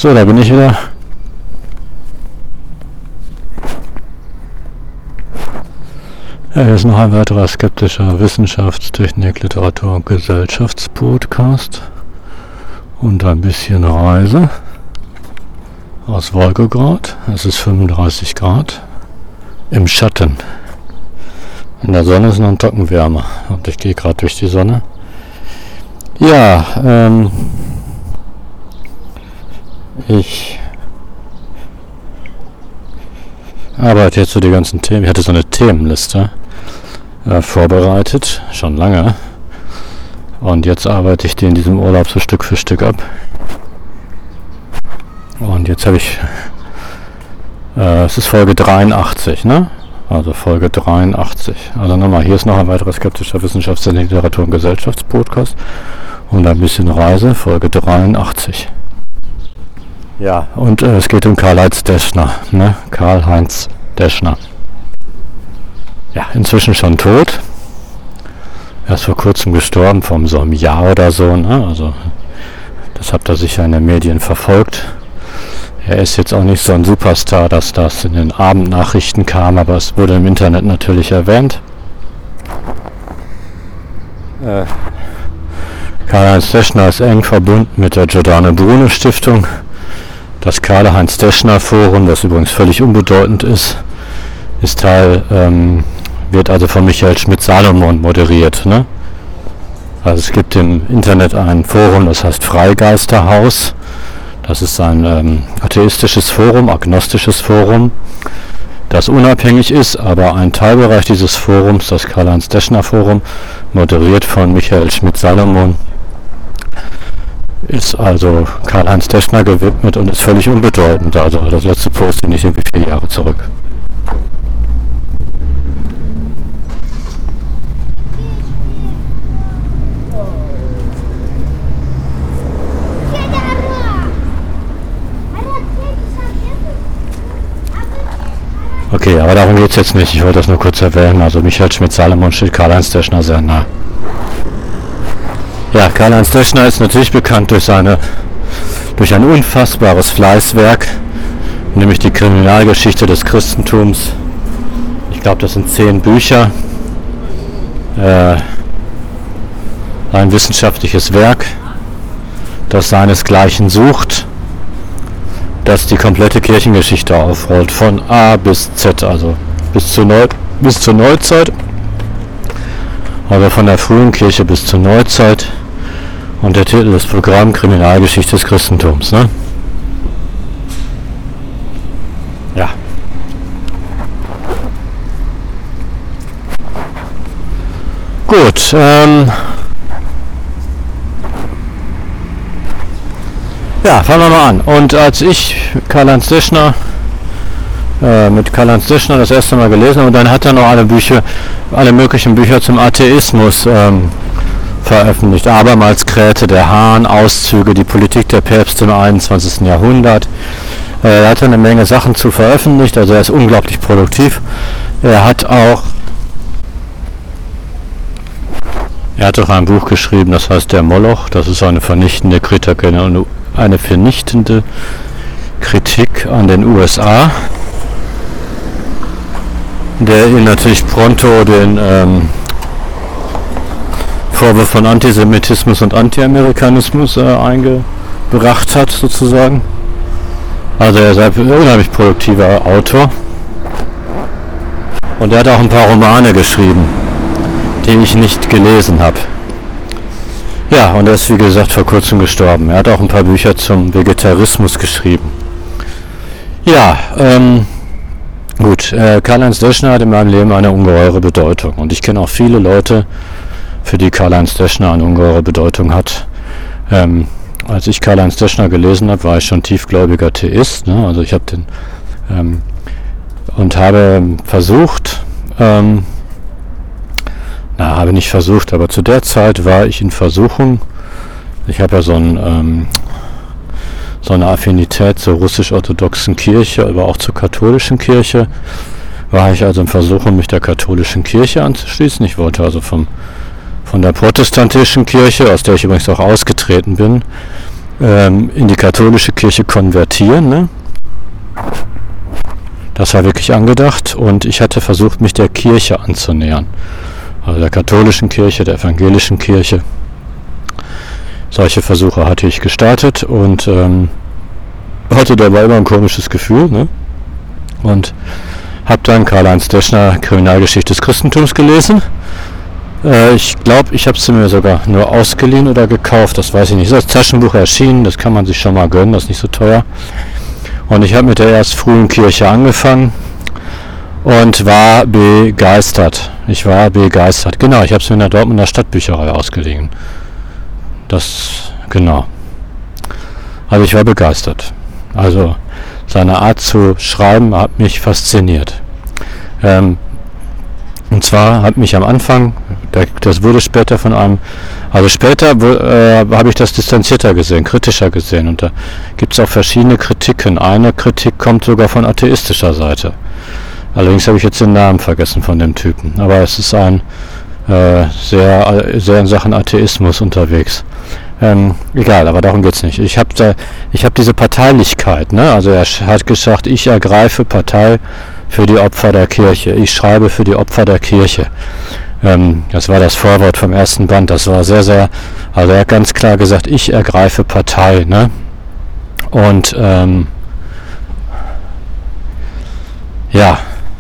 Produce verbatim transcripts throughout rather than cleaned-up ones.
So, da bin ich wieder. Ja, hier ist noch ein weiterer skeptischer Wissenschaftstechnik, Literatur und Gesellschaftspodcast. Und ein bisschen Reise aus Wolgograd. Es ist fünfunddreißig Grad im Schatten. In der Sonne ist noch ein Tacken wärmer und ich gehe gerade durch die Sonne. Ja, ähm, ich arbeite jetzt so die ganzen Themen. Ich hatte so eine Themenliste äh, vorbereitet, schon lange. Und jetzt arbeite ich die in diesem Urlaub so Stück für Stück ab. Und jetzt habe ich, äh, es ist Folge dreiundachtzig, ne? Also Folge dreiundachtzig. Also nochmal, hier ist noch ein weiterer skeptischer Wissenschafts-, Literatur- und Gesellschaftspodcast. Und ein bisschen Reise, Folge dreiundachtzig. Ja, und äh, es geht um Karl-Heinz Deschner, ne? Karl-Heinz Deschner. Ja, inzwischen schon tot. Er ist vor kurzem gestorben, vor so einem Jahr oder so, ne? Also, das habt ihr sicher in den Medien verfolgt. Er ist jetzt auch nicht so ein Superstar, dass das in den Abendnachrichten kam, aber es wurde im Internet natürlich erwähnt. Äh, Karl-Heinz Deschner ist eng verbunden mit der Giordano Bruno Stiftung. Das Karl-Heinz Deschner Forum, das übrigens völlig unbedeutend ist, ist Teil, ähm, wird also von Michael Schmidt-Salomon moderiert, ne? Also es gibt im Internet ein Forum, das heißt Freigeisterhaus. Das ist ein ähm, atheistisches Forum, agnostisches Forum, das unabhängig ist, aber ein Teilbereich dieses Forums, das Karl-Heinz Deschner Forum, moderiert von Michael Schmidt-Salomon, ist also Karl-Heinz Deschner gewidmet und ist völlig unbedeutend. Also das letzte Post nicht irgendwie vier Jahre zurück. Okay, aber darum geht es jetzt nicht. Ich wollte das nur kurz erwähnen. Also Michael Schmidt-Salomon steht Karl-Heinz Deschner sehr nah. Ja, Karl-Heinz Deschner ist natürlich bekannt durch seine, durch ein unfassbares Fleißwerk, nämlich die Kriminalgeschichte des Christentums. Ich glaube, das sind zehn Bücher. Äh, ein wissenschaftliches Werk, das seinesgleichen sucht, das die komplette Kirchengeschichte aufrollt, von A bis Z, also bis zur, Neu- bis zur Neuzeit, also von der frühen Kirche bis zur Neuzeit. Und der Titel ist Programm Kriminalgeschichte des Christentums, ne? Ja. Gut, ähm... ja, fangen wir mal an. Und als ich Karl-Heinz Deschner äh, mit Karl-Heinz Deschner das erste Mal gelesen habe, und dann hat er noch alle Bücher, alle möglichen Bücher zum Atheismus ähm, veröffentlicht. Abermals krähte der Hahn, Auszüge, die Politik der Päpste im einundzwanzigsten Jahrhundert. Äh, er hat eine Menge Sachen zu veröffentlicht, also er ist unglaublich produktiv. Er hat auch Er hat auch ein Buch geschrieben, das heißt Der Moloch. Das ist eine vernichtende Kritik, eine, eine vernichtende Kritik an den U S A, der ihn natürlich pronto den ähm, Vorwurf von Antisemitismus und Anti-Amerikanismus äh, eingebracht hat, sozusagen. Also er ist ein unheimlich produktiver Autor. Und er hat auch ein paar Romane geschrieben, die ich nicht gelesen habe. Ja, und er ist wie gesagt vor kurzem gestorben. Er hat auch ein paar Bücher zum Vegetarismus geschrieben. Ja, ähm, gut, äh, Karl-Heinz Deschner hat in meinem Leben eine ungeheure Bedeutung. Und ich kenne auch viele Leute, für die Karl-Heinz Deschner eine ungeheure Bedeutung hat. Ähm, als ich Karl-Heinz Deschner gelesen habe, war ich schon tiefgläubiger Atheist. Ne? Also ich habe den ähm, und habe versucht, ähm, na, habe nicht versucht, aber zu der Zeit war ich in Versuchung. Ich habe ja so, ein, ähm, so eine Affinität zur russisch-orthodoxen Kirche, aber auch zur katholischen Kirche. War ich also in Versuchung, mich der katholischen Kirche anzuschließen. Ich wollte also vom, von der protestantischen Kirche, aus der ich übrigens auch ausgetreten bin, ähm, in die katholische Kirche konvertieren, ne? Das war wirklich angedacht und ich hatte versucht, mich der Kirche anzunähern. Also der katholischen Kirche, der evangelischen Kirche. Solche Versuche hatte ich gestartet und ähm, hatte dabei immer ein komisches Gefühl, ne? Und habe dann Karl-Heinz Deschner Kriminalgeschichte des Christentums gelesen. Äh, ich glaube, ich habe es mir sogar nur ausgeliehen oder gekauft, das weiß ich nicht. Es ist als Taschenbuch erschienen, das kann man sich schon mal gönnen, das ist nicht so teuer. Und ich habe mit der erst frühen Kirche angefangen und war begeistert. Ich war begeistert. Genau, ich habe es mir in der Dortmunder Stadtbücherei ausgeliehen. Das, genau. Also ich war begeistert. Also seine Art zu schreiben hat mich fasziniert. Ähm, und zwar hat mich am Anfang, das wurde später von einem, also später äh, habe ich das distanzierter gesehen, kritischer gesehen. Und da gibt es auch verschiedene Kritiken. Eine Kritik kommt sogar von atheistischer Seite. Allerdings habe ich jetzt den Namen vergessen von dem Typen. Aber es ist ein äh, sehr, sehr in Sachen Atheismus unterwegs. Ähm, egal, aber darum geht's nicht. Ich habe da, ich habe diese Parteilichkeit, ne? Also er hat gesagt, ich ergreife Partei für die Opfer der Kirche. Ich schreibe für die Opfer der Kirche. Ähm, das war das Vorwort vom ersten Band. Das war sehr, sehr, also er hat ganz klar gesagt, ich ergreife Partei, ne? Und ähm, ja.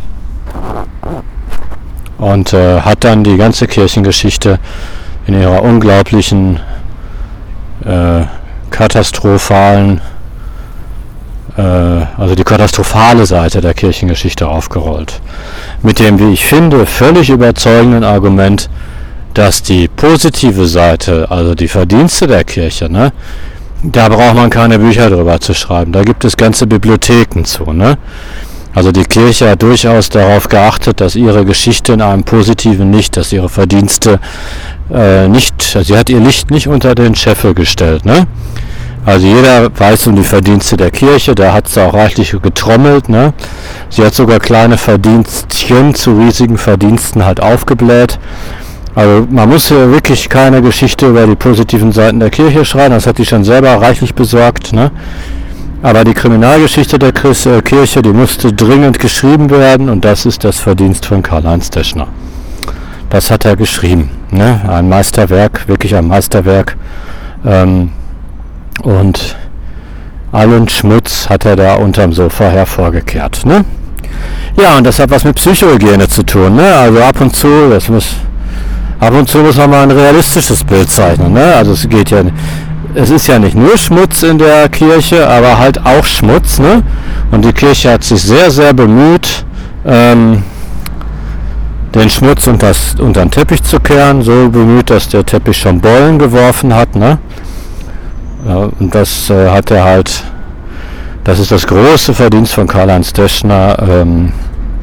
Und äh, hat dann die ganze Kirchengeschichte in ihrer unglaublichen Äh, katastrophalen, äh, also die katastrophale Seite der Kirchengeschichte aufgerollt. Mit dem, wie ich finde, völlig überzeugenden Argument, dass die positive Seite, also die Verdienste der Kirche, ne, da braucht man keine Bücher drüber zu schreiben. Da gibt es ganze Bibliotheken zu, ne? Also die Kirche hat durchaus darauf geachtet, dass ihre Geschichte in einem positiven Licht, dass ihre Verdienste äh, nicht, sie hat ihr Licht nicht unter den Scheffel gestellt, ne? Also jeder weiß um die Verdienste der Kirche, da hat sie auch reichlich getrommelt, ne? Sie hat sogar kleine Verdienstchen zu riesigen Verdiensten halt aufgebläht. Also man muss hier wirklich keine Geschichte über die positiven Seiten der Kirche schreiben, das hat die schon selber reichlich besorgt, ne? Aber die Kriminalgeschichte der Kirche, die musste dringend geschrieben werden und das ist das Verdienst von Karl-Heinz Deschner. Das hat er geschrieben, ne? Ein Meisterwerk, wirklich ein Meisterwerk. Ähm, und allen Schmutz hat er da unterm Sofa hervorgekehrt, ne? Ja, und das hat was mit Psychohygiene zu tun, ne? Also ab und zu, das muss, ab und zu muss man mal ein realistisches Bild zeichnen, ne? Also es geht ja, es ist ja nicht nur Schmutz in der Kirche, aber halt auch Schmutz, ne? Und die Kirche hat sich sehr, sehr bemüht, ähm, den Schmutz unter, unter den Teppich zu kehren, so bemüht, dass der Teppich schon Beulen geworfen hat, ne? Ja, und das äh, hat er halt, das ist das große Verdienst von Karl-Heinz Deschner, ähm,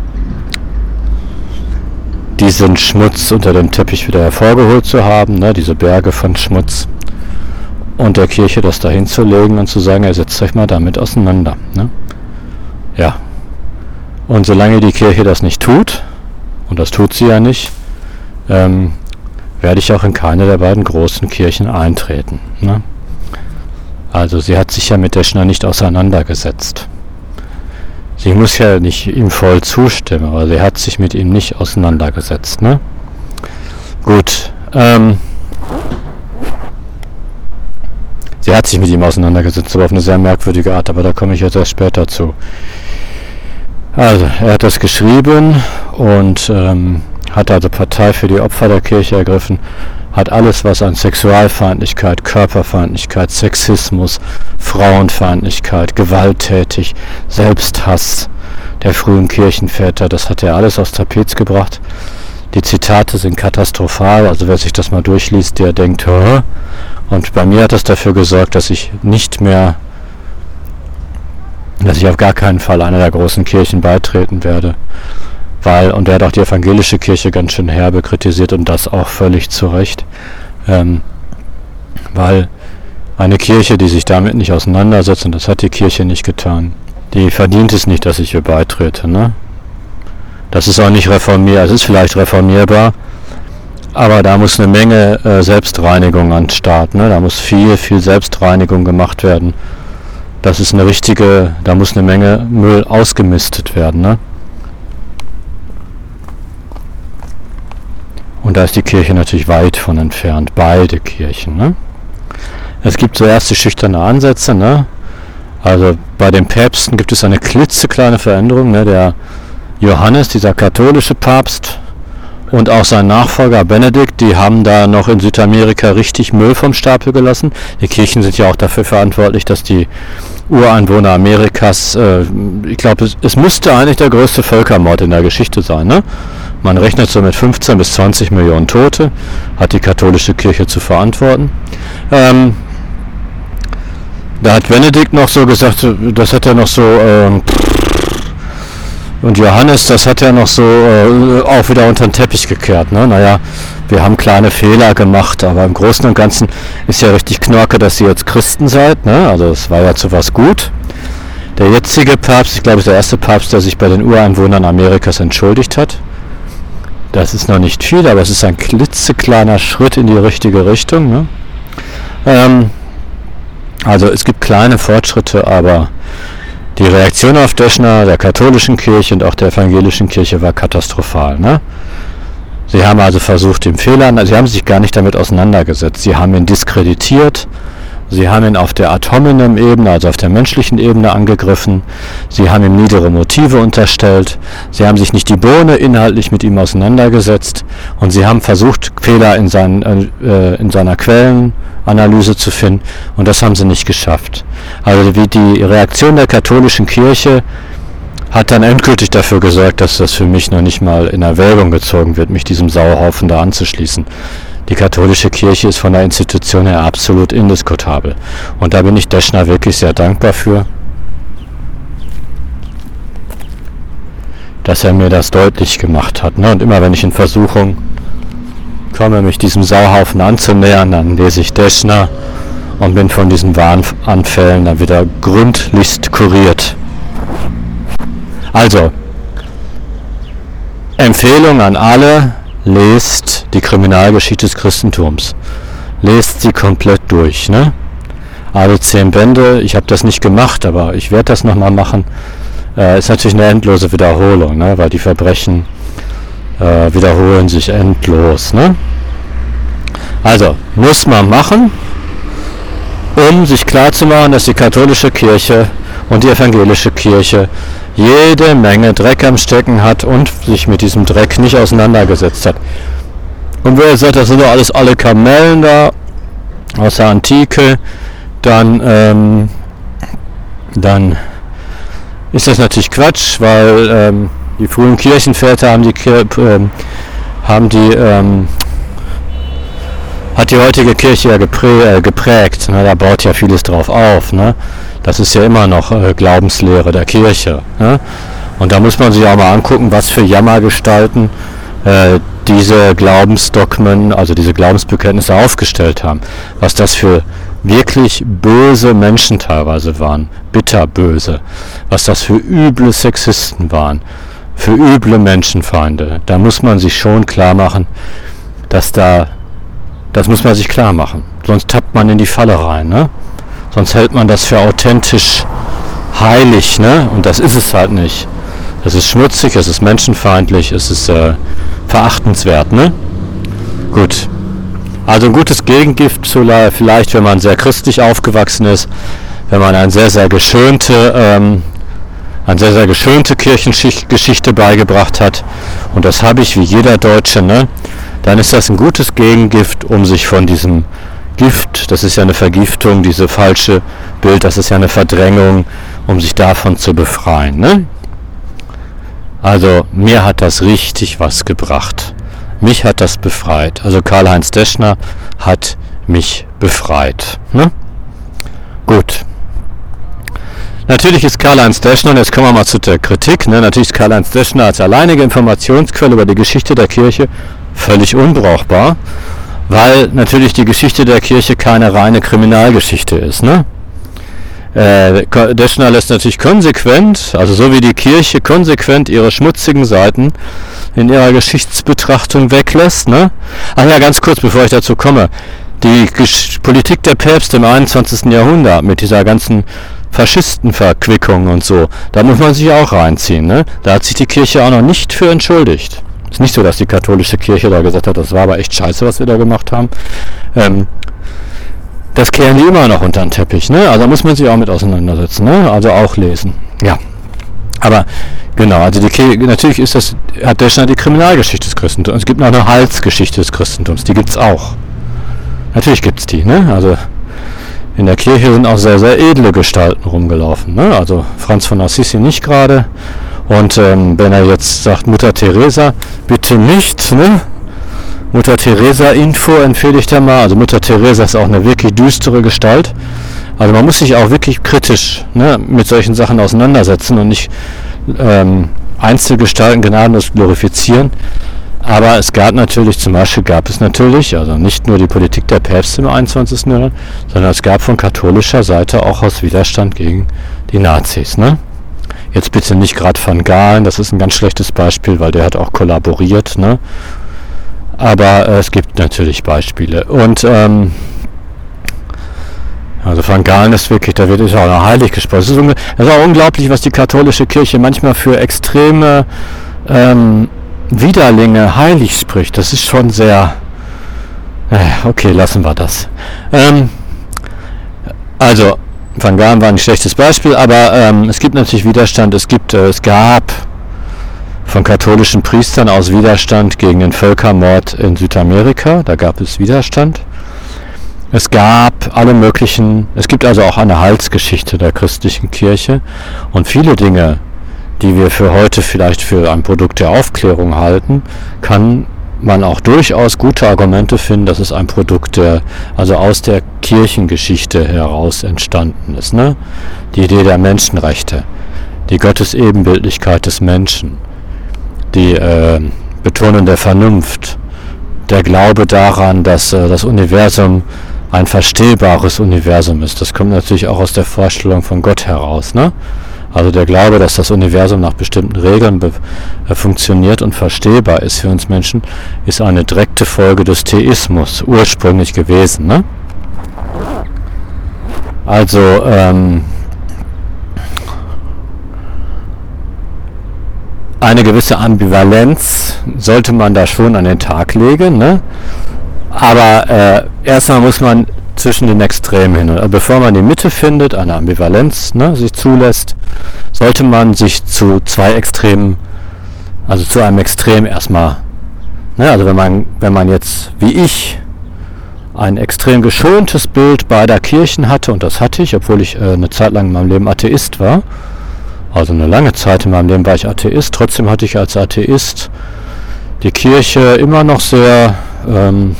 diesen Schmutz unter dem Teppich wieder hervorgeholt zu haben, ne? Diese Berge von Schmutz. Und der Kirche das dahin zu legen und zu sagen, ihr setzt euch mal damit auseinander, ne? Ja. Und solange die Kirche das nicht tut, und das tut sie ja nicht, ähm, werde ich auch in keine der beiden großen Kirchen eintreten, ne? Also sie hat sich ja mit Deschner nicht auseinandergesetzt. Sie muss ja nicht ihm voll zustimmen, aber sie hat sich mit ihm nicht auseinandergesetzt, ne? Gut, ähm, sie hat sich mit ihm auseinandergesetzt, aber auf eine sehr merkwürdige Art, aber da komme ich jetzt erst später zu. Also, er hat das geschrieben und ähm, hat also Partei für die Opfer der Kirche ergriffen, hat alles, was an Sexualfeindlichkeit, Körperfeindlichkeit, Sexismus, Frauenfeindlichkeit, gewalttätig, Selbsthass der frühen Kirchenväter, das hat er alles aufs Tapet gebracht. Die Zitate sind katastrophal, also wer sich das mal durchliest, der denkt, hä? Und bei mir hat das dafür gesorgt, dass ich nicht mehr, dass ich auf gar keinen Fall einer der großen Kirchen beitreten werde. Weil, und er hat auch die evangelische Kirche ganz schön herbe kritisiert und das auch völlig zu Recht. Ähm, weil eine Kirche, die sich damit nicht auseinandersetzt, und das hat die Kirche nicht getan, die verdient es nicht, dass ich ihr beitrete, ne? Das ist auch nicht reformierbar, es ist vielleicht reformierbar, Aber da muss eine Menge äh, Selbstreinigung an den Start, ne? Da muss viel, viel Selbstreinigung gemacht werden. Das ist eine richtige, da muss eine Menge Müll ausgemistet werden, ne? Und da ist die Kirche natürlich weit von entfernt, beide Kirchen, ne? Es gibt so erste schüchterne Ansätze, ne? Also bei den Päpsten gibt es eine klitzekleine Veränderung, ne? Der Johannes, dieser katholische Papst, und auch sein Nachfolger Benedikt, die haben da noch in Südamerika richtig Müll vom Stapel gelassen. Die Kirchen sind ja auch dafür verantwortlich, dass die Ureinwohner Amerikas, äh, ich glaube, es, es müsste eigentlich der größte Völkermord in der Geschichte sein, ne? Man rechnet so mit fünfzehn bis zwanzig Millionen Tote, hat die katholische Kirche zu verantworten. Ähm, da hat Benedikt noch so gesagt, das hat er noch so, ähm, und Johannes, das hat er noch so äh, auch wieder unter den Teppich gekehrt, ne? Naja, wir haben kleine Fehler gemacht, aber im Großen und Ganzen ist ja richtig Knorke, dass ihr jetzt Christen seid, ne? Also es war ja zu was gut. Der jetzige Papst, ich glaube, ist der erste Papst, der sich bei den Ureinwohnern Amerikas entschuldigt hat. Das ist noch nicht viel, aber es ist ein klitzekleiner Schritt in die richtige Richtung, ne? Ähm, also es gibt kleine Fortschritte, aber die Reaktion auf Deschner, der katholischen Kirche und auch der evangelischen Kirche war katastrophal, ne? Sie haben also versucht, den Fehler, sie haben sich gar nicht damit auseinandergesetzt. Sie haben ihn diskreditiert, sie haben ihn auf der ad hominem Ebene, also auf der menschlichen Ebene angegriffen, sie haben ihm niedere Motive unterstellt, sie haben sich nicht die Bohne inhaltlich mit ihm auseinandergesetzt und sie haben versucht, Fehler in, seinen, äh, in seiner Quellenanalyse zu finden und das haben sie nicht geschafft. Also wie die Reaktion der katholischen Kirche hat dann endgültig dafür gesorgt, dass das für mich noch nicht mal in Erwägung gezogen wird, mich diesem Sauhaufen da anzuschließen. Die katholische Kirche ist von der Institution her absolut indiskutabel. Und da bin ich Deschner wirklich sehr dankbar für, dass er mir das deutlich gemacht hat, ne? Und immer wenn ich in Versuchung komme, mich diesem Sauhaufen anzunähern, dann lese ich Deschner und bin von diesen Wahnanfällen dann wieder gründlichst kuriert. Also, Empfehlung an alle, lest die Kriminalgeschichte des Christentums. Lest sie komplett durch, ne? Alle zehn Bände, ich habe das nicht gemacht, aber ich werde das nochmal machen. Äh, ist natürlich eine endlose Wiederholung, ne? Weil die Verbrechen äh, wiederholen sich endlos, ne? Also, muss man machen, um sich klarzumachen, dass die katholische Kirche und die evangelische Kirche jede Menge Dreck am Stecken hat und sich mit diesem Dreck nicht auseinandergesetzt hat. Und wer sagt, das sind doch alles alle Kamellen da aus der Antike, dann, ähm, dann ist das natürlich Quatsch, weil ähm, die frühen Kirchenväter haben die, ähm, haben die ähm, hat die heutige Kirche ja geprä- äh, geprägt, ne? Da baut ja vieles drauf auf, ne? Das ist ja immer noch äh, Glaubenslehre der Kirche, ne? Und da muss man sich auch mal angucken, was für Jammergestalten äh, diese Glaubensdogmen, also diese Glaubensbekenntnisse aufgestellt haben. Was das für wirklich böse Menschen teilweise waren, bitterböse. Was das für üble Sexisten waren, für üble Menschenfeinde. Da muss man sich schon klar machen, dass da, das muss man sich klar machen. Sonst tappt man in die Falle rein, ne? Sonst hält man das für authentisch heilig, ne? Und das ist es halt nicht. Es ist schmutzig, es ist menschenfeindlich, es ist äh, verachtenswert, ne? Gut. Also ein gutes Gegengift zu, vielleicht, wenn man sehr christlich aufgewachsen ist, wenn man eine sehr, sehr geschönte, ähm, eine sehr, sehr geschönte Kirchengeschichte beigebracht hat, und das habe ich wie jeder Deutsche, ne? Dann ist das ein gutes Gegengift, um sich von diesem Gift, das ist ja eine Vergiftung, diese falsche Bild, das ist ja eine Verdrängung, um sich davon zu befreien, ne? Also mir hat das richtig was gebracht. Mich hat das befreit. Also Karl-Heinz Deschner hat mich befreit, ne? Gut. Natürlich ist Karl-Heinz Deschner, und jetzt kommen wir mal zu der Kritik, ne? Natürlich ist Karl-Heinz Deschner als alleinige Informationsquelle über die Geschichte der Kirche völlig unbrauchbar, weil natürlich die Geschichte der Kirche keine reine Kriminalgeschichte ist, ne? Äh, Deschner lässt natürlich konsequent, also so wie die Kirche konsequent ihre schmutzigen Seiten in ihrer Geschichtsbetrachtung weglässt. Ne? Ach ja, ganz kurz, bevor ich dazu komme. Die Gesch- Politik der Päpste im einundzwanzigsten Jahrhundert mit dieser ganzen Faschistenverquickung und so, da muss man sich auch reinziehen. Ne? Da hat sich die Kirche auch noch nicht für entschuldigt. Ist nicht so, dass die katholische Kirche da gesagt hat, das war aber echt scheiße, was wir da gemacht haben. Ähm, das kehren die immer noch unter den Teppich. Ne? Also da muss man sich auch mit auseinandersetzen. Ne? Also auch lesen. Ja. Aber genau, also die Kirche, natürlich ist das, hat Deschner die Kriminalgeschichte des Christentums. Es gibt noch eine Heilsgeschichte des Christentums, die gibt's auch. Natürlich gibt's die, ne? Also in der Kirche sind auch sehr, sehr edle Gestalten rumgelaufen, ne? Also Franz von Assisi nicht gerade. Und ähm, wenn er jetzt sagt, Mutter Teresa, bitte nicht, ne? Mutter Teresa Info empfehle ich da mal. Also Mutter Teresa ist auch eine wirklich düstere Gestalt. Also man muss sich auch wirklich kritisch, ne, mit solchen Sachen auseinandersetzen und nicht ähm, Einzelgestalten gnadenlos glorifizieren. Aber es gab natürlich, zum Beispiel gab es natürlich, also nicht nur die Politik der Päpste im einundzwanzigsten Jahrhundert, sondern es gab von katholischer Seite auch aus Widerstand gegen die Nazis. Ne? Jetzt bitte nicht gerade Van Gaalen, das ist ein ganz schlechtes Beispiel, weil der hat auch kollaboriert. Ne? Aber äh, es gibt natürlich Beispiele. Und ähm, also Van Gaalen ist wirklich, da wird auch noch heilig gesprochen. Es ist, unge- es ist auch unglaublich, was die katholische Kirche manchmal für extreme ähm, Widerlinge heilig spricht. Das ist schon sehr... Äh, okay, lassen wir das. Ähm, also, Van Gaalen war ein schlechtes Beispiel, aber ähm, es gibt natürlich Widerstand. Es gibt, äh, es gab von katholischen Priestern aus Widerstand gegen den Völkermord in Südamerika. Da gab es Widerstand. Es gab alle möglichen, es gibt also auch eine Heilsgeschichte der christlichen Kirche und viele Dinge, die wir für heute vielleicht für ein Produkt der Aufklärung halten, kann man auch durchaus gute Argumente finden, dass es ein Produkt der, also aus der Kirchengeschichte heraus entstanden ist. Ne? Die Idee der Menschenrechte, die Gottesebenbildlichkeit des Menschen, die äh, Betonung der Vernunft, der Glaube daran, dass äh, das Universum ein verstehbares Universum ist. Das kommt natürlich auch aus der Vorstellung von Gott heraus. Ne? Also der Glaube, dass das Universum nach bestimmten Regeln be- äh, funktioniert und verstehbar ist für uns Menschen, ist eine direkte Folge des Theismus ursprünglich gewesen. Ne? Also ähm, eine gewisse Ambivalenz sollte man da schon an den Tag legen. Ne? Aber äh, erstmal muss man zwischen den Extremen hin. Also bevor man die Mitte findet, eine Ambivalenz, ne, sich zulässt, sollte man sich zu zwei Extremen, also zu einem Extrem erstmal, ne, also wenn man, wenn man jetzt, wie ich, ein extrem geschontes Bild beider Kirchen hatte, und das hatte ich, obwohl ich äh, eine Zeit lang in meinem Leben Atheist war, also eine lange Zeit in meinem Leben war ich Atheist, trotzdem hatte ich als Atheist die Kirche immer noch sehr ähm,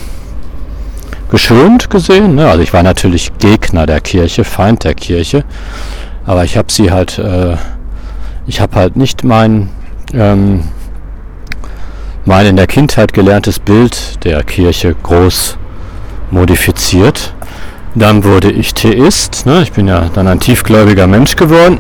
geschont gesehen. Ne? Also ich war natürlich Gegner der Kirche, Feind der Kirche, aber ich habe sie halt, äh, ich habe halt nicht mein, ähm, mein in der Kindheit gelerntes Bild der Kirche groß modifiziert. Dann wurde ich Theist, ne? Ich bin ja dann ein tiefgläubiger Mensch geworden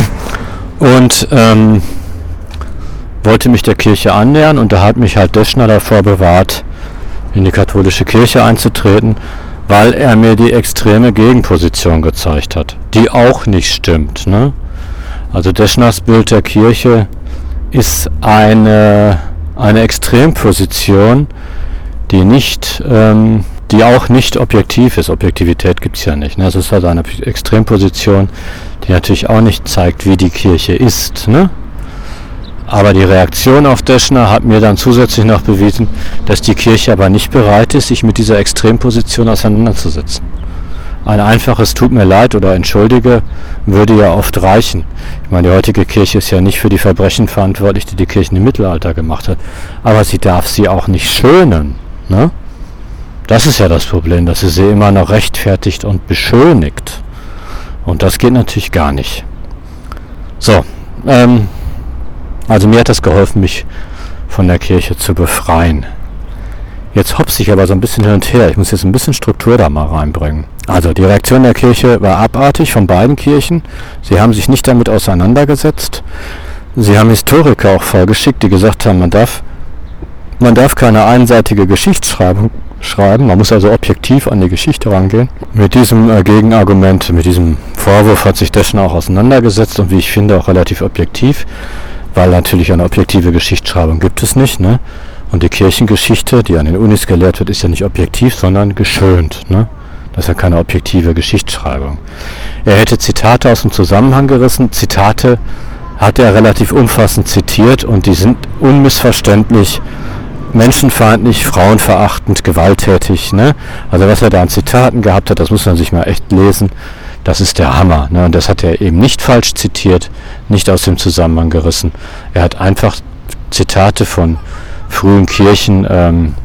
und ähm, wollte mich der Kirche annähern, und da hat mich halt Deschner davor bewahrt, in die katholische Kirche einzutreten, weil er mir die extreme Gegenposition gezeigt hat, die auch nicht stimmt. Ne? Also Deschners Bild der Kirche ist eine, eine Extremposition, die nicht, ähm, die auch nicht objektiv ist. Objektivität gibt es ja nicht. Ne? Es ist also eine Extremposition, die natürlich auch nicht zeigt, wie die Kirche ist. Ne? Aber die Reaktion auf Deschner hat mir dann zusätzlich noch bewiesen, dass die Kirche aber nicht bereit ist, sich mit dieser Extremposition auseinanderzusetzen. Ein einfaches Tut mir leid oder Entschuldige würde ja oft reichen. Ich meine, die heutige Kirche ist ja nicht für die Verbrechen verantwortlich, die die Kirche im Mittelalter gemacht hat. Aber sie darf sie auch nicht schönen. Ne? Das ist ja das Problem, dass sie sie immer noch rechtfertigt und beschönigt. Und das geht natürlich gar nicht. So, ähm... Also mir hat das geholfen, mich von der Kirche zu befreien. Jetzt hopse ich aber so ein bisschen hin und her. Ich muss jetzt ein bisschen Struktur da mal reinbringen. Also die Reaktion der Kirche war abartig von beiden Kirchen. Sie haben sich nicht damit auseinandergesetzt. Sie haben Historiker auch vorgeschickt, die gesagt haben, man darf, man darf keine einseitige Geschichtsschreibung schreiben. Man muss also objektiv an die Geschichte rangehen. Mit diesem äh, Gegenargument, mit diesem Vorwurf hat sich Deschner auch auseinandergesetzt und wie ich finde auch relativ objektiv, weil natürlich eine objektive Geschichtsschreibung gibt es nicht, ne? Und die Kirchengeschichte, die an den Unis gelehrt wird, ist ja nicht objektiv, sondern geschönt, ne? Das ist ja keine objektive Geschichtsschreibung. Er hätte Zitate aus dem Zusammenhang gerissen. Zitate hat er relativ umfassend zitiert und die sind unmissverständlich menschenfeindlich, frauenverachtend, gewalttätig. Ne? Also was er da an Zitaten gehabt hat, das muss man sich mal echt lesen. Das ist der Hammer. Ne? Und das hat er eben nicht falsch zitiert, nicht aus dem Zusammenhang gerissen. Er hat einfach Zitate von frühen Kirchen, ähm,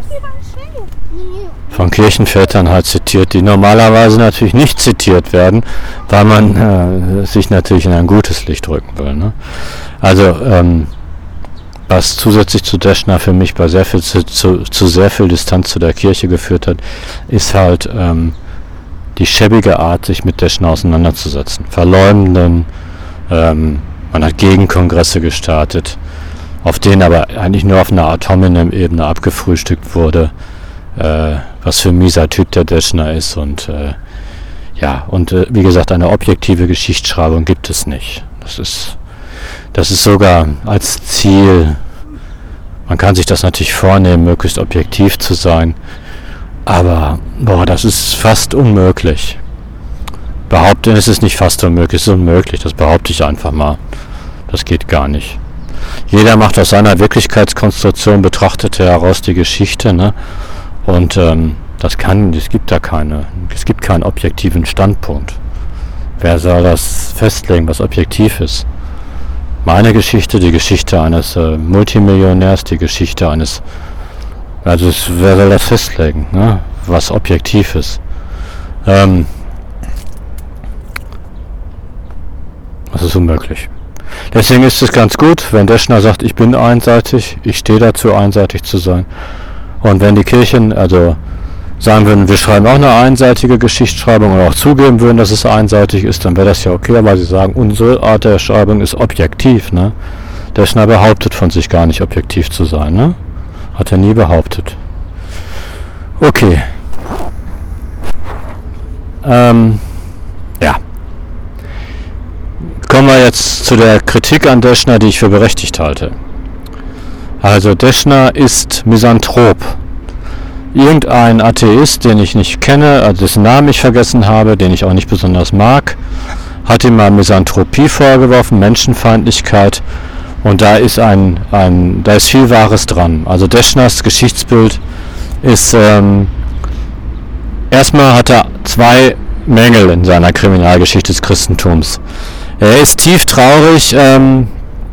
von Kirchenvätern halt zitiert, die normalerweise natürlich nicht zitiert werden, weil man äh, sich natürlich in ein gutes Licht rücken will. Ne? Also, ähm, was zusätzlich zu Deschner für mich bei sehr viel zu, zu, zu sehr viel Distanz zu der Kirche geführt hat, ist halt ähm, die schäbige Art, sich mit Deschner auseinanderzusetzen. Verleumden, ähm, man hat Gegenkongresse gestartet, auf denen aber eigentlich nur auf einer Ad hominem Ebene abgefrühstückt wurde, äh, was für ein mieser Typ der Deschner ist. Und äh, ja, und äh, wie gesagt, eine objektive Geschichtsschreibung gibt es nicht. Das ist Das ist sogar als Ziel, man kann sich das natürlich vornehmen, möglichst objektiv zu sein, aber boah, das ist fast unmöglich. Behaupten, es ist nicht fast unmöglich, es ist unmöglich, das behaupte ich einfach mal. Das geht gar nicht. Jeder macht aus seiner Wirklichkeitskonstruktion, betrachtete heraus die Geschichte, ne? Und ähm, das kann, es gibt da keine, es gibt keinen objektiven Standpunkt. Wer soll das festlegen, was objektiv ist? Meine Geschichte, die Geschichte eines äh, Multimillionärs, die Geschichte eines, also es, wer soll das festlegen, ne? Was objektiv ist? Ähm, das ist unmöglich. Deswegen ist es ganz gut, wenn Deschner sagt, ich bin einseitig, ich stehe dazu, einseitig zu sein. Und wenn die Kirchen also sagen würden, wir schreiben auch eine einseitige Geschichtsschreibung oder auch zugeben würden, dass es einseitig ist, dann wäre das ja okay, aber sie sagen, unsere Art der Schreibung ist objektiv. Ne? Deschner behauptet von sich gar nicht objektiv zu sein. Ne? Hat er nie behauptet. Okay. Ähm, ja. Kommen wir jetzt zu der Kritik an Deschner, die ich für berechtigt halte. Also Deschner ist Misanthrop. Irgendein Atheist, den ich nicht kenne, also dessen Namen ich vergessen habe, den ich auch nicht besonders mag, hat ihm mal Misanthropie vorgeworfen, Menschenfeindlichkeit, und da ist ein, ein da ist viel Wahres dran. Also Deschners Geschichtsbild ist, ähm, erstmal hat er zwei Mängel in seiner Kriminalgeschichte des Christentums. Er ist tief traurig, ähm,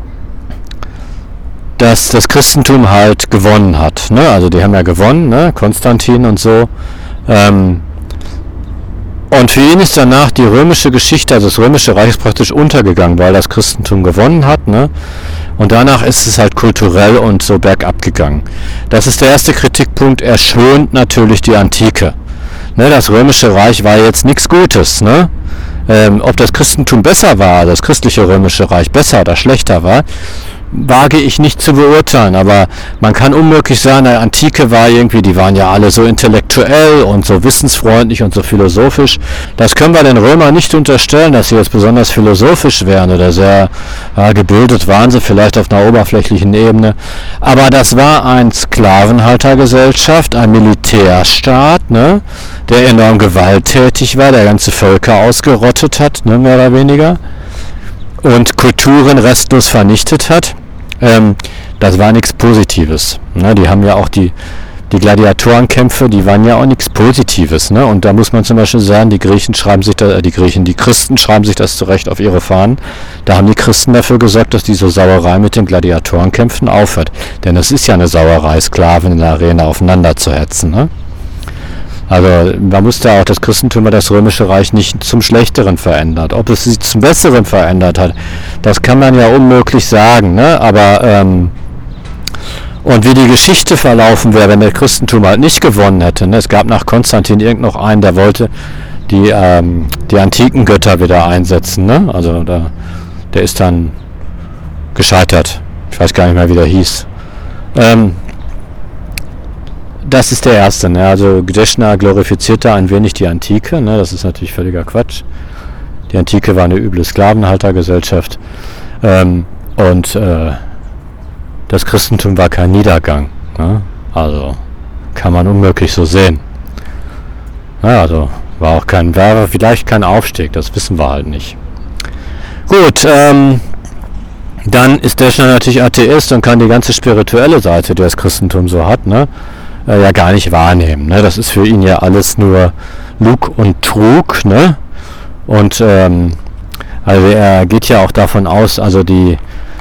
dass das Christentum halt gewonnen hat. Ne? Also die haben ja gewonnen, ne? Konstantin und so. Ähm, und für ihn ist danach die römische Geschichte, also das römische Reich ist praktisch untergegangen, weil das Christentum gewonnen hat. Ne? Und danach ist es halt kulturell und so bergab gegangen. Das ist der erste Kritikpunkt. Er schont natürlich die Antike. Ne? Das römische Reich war jetzt nichts Gutes. Ne? Ähm, ob das Christentum besser war, das christliche römische Reich besser oder schlechter war, wage ich nicht zu beurteilen, aber man kann unmöglich sagen, der Antike war irgendwie, die waren ja alle so intellektuell und so wissensfreundlich und so philosophisch. Das können wir den Römern nicht unterstellen, dass sie jetzt besonders philosophisch wären oder sehr ja, gebildet waren sie vielleicht auf einer oberflächlichen Ebene. Aber das war eine Sklavenhaltergesellschaft, ein Militärstaat, ne, der enorm gewalttätig war, der ganze Völker ausgerottet hat, ne, mehr oder weniger, und Kulturen restlos vernichtet hat. Ähm, das war nichts Positives. Ne? Die haben ja auch die, die Gladiatorenkämpfe, die waren ja auch nichts Positives. Ne? Und da muss man zum Beispiel sagen, die Griechen schreiben sich da, äh, die Griechen, die Christen schreiben sich das zurecht auf ihre Fahnen. Da haben die Christen dafür gesorgt, dass diese Sauerei mit den Gladiatorenkämpfen aufhört. Denn es ist ja eine Sauerei, Sklaven in der Arena aufeinander zu hetzen. Ne? Also man muss da auch das Christentum oder das Römische Reich nicht zum Schlechteren verändert. Ob es sich zum Besseren verändert hat, das kann man ja unmöglich sagen. Ne? Aber ähm, Und wie die Geschichte verlaufen wäre, wenn der Christentum halt nicht gewonnen hätte. Ne? Es gab nach Konstantin irgend noch einen, der wollte die, ähm, die antiken Götter wieder einsetzen. Ne? Also da, der ist dann gescheitert. Ich weiß gar nicht mehr, wie der hieß. Ähm, das ist der erste. Ne? Also Gdeshna glorifiziert da ein wenig die Antike. Ne? Das ist natürlich völliger Quatsch. Die Antike war eine üble Sklavenhaltergesellschaft. Ähm, und äh, das Christentum war kein Niedergang. Ne? Also kann man unmöglich so sehen. Ja, also war auch kein, war vielleicht kein Aufstieg, das wissen wir halt nicht. Gut, ähm, dann ist der schon natürlich Atheist und kann die ganze spirituelle Seite, die das Christentum so hat, ne, äh, ja gar nicht wahrnehmen. Ne? Das ist für ihn ja alles nur Lug und Trug. Ne? Und ähm, also er geht ja auch davon aus, also die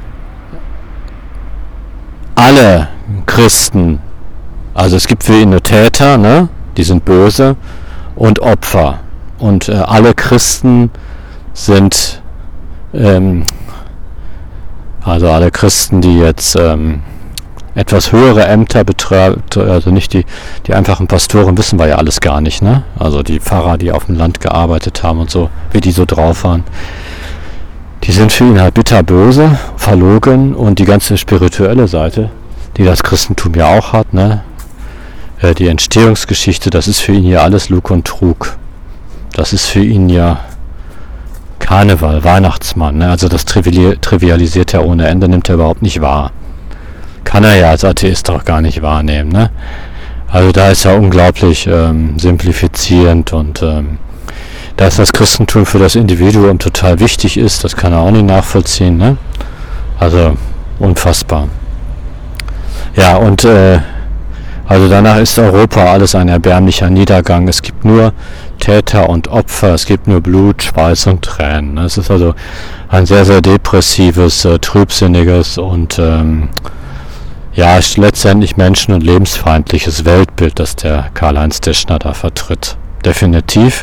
alle Christen, also es gibt für ihn nur Täter, ne? Die sind böse, und Opfer. Und äh, alle Christen sind, ähm, also alle Christen, die jetzt ähm, etwas höhere Ämter betreiben, also nicht die, die einfachen Pastoren, wissen wir ja alles gar nicht, ne? Also die Pfarrer, die auf dem Land gearbeitet haben und so, wie die so drauf waren. Die sind für ihn halt bitterböse, verlogen, und die ganze spirituelle Seite, die das Christentum ja auch hat, ne? Äh, die Entstehungsgeschichte, das ist für ihn ja alles Lug und Trug. Das ist für ihn ja Karneval, Weihnachtsmann, ne? Also das triviali- trivialisiert er ohne Ende, nimmt er überhaupt nicht wahr. Kann er ja als Atheist auch gar nicht wahrnehmen, ne? Also da ist er unglaublich ähm, simplifizierend, und ähm, dass das Christentum für das Individuum total wichtig ist, das kann er auch nicht nachvollziehen, ne? Also unfassbar. Ja, und äh, also danach ist Europa alles ein erbärmlicher Niedergang. Es gibt nur Täter und Opfer, es gibt nur Blut, Schweiß und Tränen. Es ist also ein sehr, sehr depressives, äh, trübsinniges und ähm, ja, letztendlich menschen- und lebensfeindliches Weltbild, das der Karl-Heinz Deschner da vertritt. Definitiv.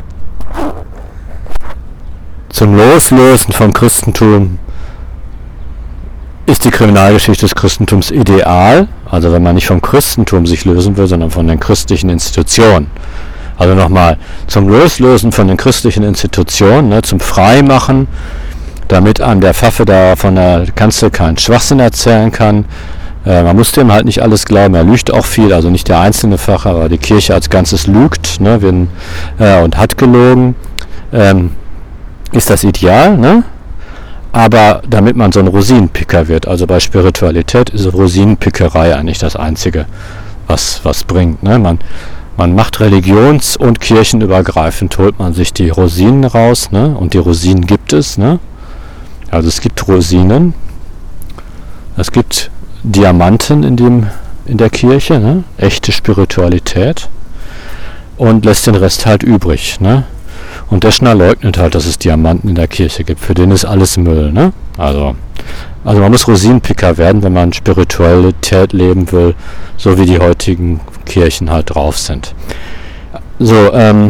Zum Loslösen vom Christentum ist die Kriminalgeschichte des Christentums ideal, also wenn man nicht vom Christentum sich lösen will, sondern von den christlichen Institutionen. Also nochmal, zum Loslösen von den christlichen Institutionen, ne, zum Freimachen, damit einem der Pfaffe da von der Kanzel keinen Schwachsinn erzählen kann. Äh, man muss dem halt nicht alles glauben, er lügt auch viel, also nicht der einzelne Pfarrer, aber die Kirche als Ganzes lügt, ne, wenn, äh, und hat gelogen. Ähm, ist das ideal, ne? Aber damit man so ein Rosinenpicker wird, also bei Spiritualität ist Rosinenpickerei eigentlich das Einzige, was, was bringt, ne? Man, man macht religions- und kirchenübergreifend, holt man sich die Rosinen raus, ne? Und die Rosinen gibt es, ne? Also es gibt Rosinen, es gibt Diamanten in, dem, in der Kirche, ne? Echte Spiritualität, und lässt den Rest halt übrig, ne? Und Deschner leugnet halt, dass es Diamanten in der Kirche gibt. Für den ist alles Müll, ne? Also, also man muss Rosinenpicker werden, wenn man Spiritualität leben will, so wie die heutigen Kirchen halt drauf sind. So, ähm,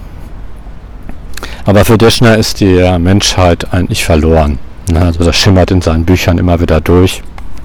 aber für Deschner ist die Menschheit eigentlich verloren, ne? Also das schimmert in seinen Büchern immer wieder durch.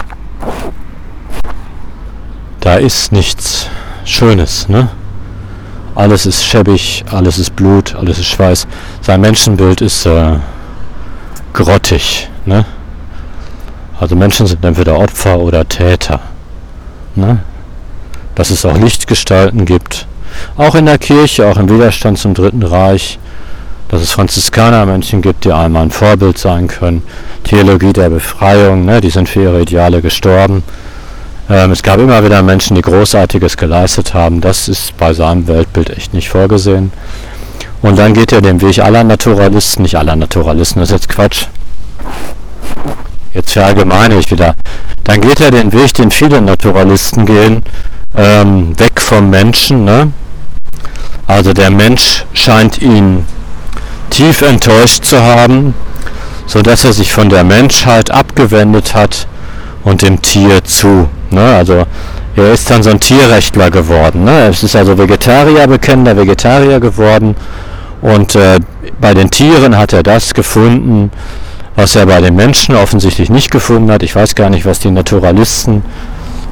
Da ist nichts Schönes, ne? Alles ist schäbig, alles ist Blut, alles ist Schweiß. Sein Menschenbild ist äh, grottig, ne? Also Menschen sind entweder Opfer oder Täter, ne? Dass es auch Lichtgestalten gibt, auch in der Kirche, auch im Widerstand zum Dritten Reich, dass es Franziskanermönchen gibt, die einmal ein Vorbild sein können. Theologie der Befreiung, ne? Die sind für ihre Ideale gestorben. Ähm, es gab immer wieder Menschen, die Großartiges geleistet haben. Das ist bei seinem Weltbild echt nicht vorgesehen. Und dann geht er den Weg aller Naturalisten, nicht aller Naturalisten, das ist jetzt Quatsch. Jetzt verallgemeine ich wieder. Dann geht er den Weg, den viele Naturalisten gehen, ähm, weg vom Menschen, ne? Also der Mensch scheint ihn tief enttäuscht zu haben, so dass er sich von der Menschheit abgewendet hat und dem Tier zu. Ne? Also er ist dann so ein Tierrechtler geworden. Ne? Es ist also Vegetarier, bekennender Vegetarier geworden, und äh, bei den Tieren hat er das gefunden, was er bei den Menschen offensichtlich nicht gefunden hat. Ich weiß gar nicht, was die Naturalisten